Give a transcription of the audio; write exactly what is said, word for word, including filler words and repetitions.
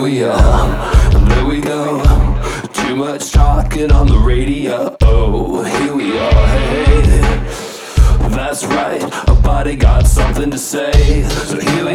we are, there we go. Too much talking on the radio. Oh, here we are, hey, that's right, a body got something to say. So here